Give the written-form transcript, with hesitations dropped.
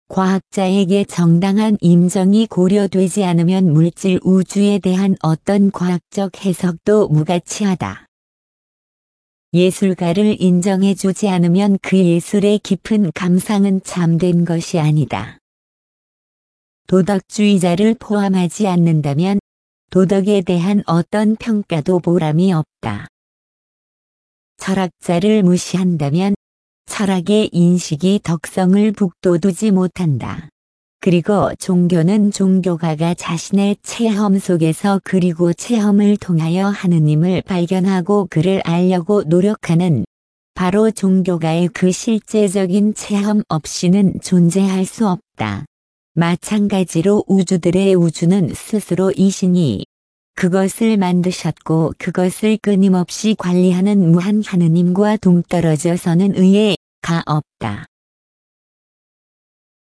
과학자에게 정당한 인정이 고려되지 않으면 물질 우주에 대한 어떤 과학적 해석도 무가치하다. 예술가를 인정해주지 않으면 그 예술의 깊은 감상은 참된 것이 아니다. 도덕주의자를 포함하지 않는다면 도덕에 대한 어떤 평가도 보람이 없다. 철학자를 무시한다면 철학의 인식이 덕성을 북돋우지 못한다. 그리고 종교는 종교가가 자신의 체험 속에서 그리고 체험을 통하여 하느님을 발견하고 그를 알려고 노력하는 바로 종교가의 그 실제적인 체험 없이는 존재할 수 없다. 마찬가지로 우주들의 우주는 스스로 이신이 그것을 만드셨고 그것을 끊임없이 관리하는 무한 하느님과 동떨어져서는 의의가 없다.